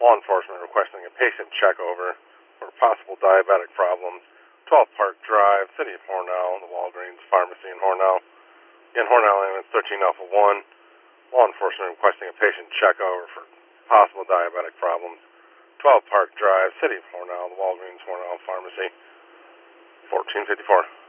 Law enforcement requesting a patient check over for possible diabetic problems. 12 Park Drive, City of Hornell, the Walgreens Pharmacy in Hornell. In Hornell, ambulance 13 Alpha 1. Law enforcement requesting a patient check over for possible diabetic problems. 12 Park Drive, City of Hornell, the Walgreens Hornell Pharmacy. 1454.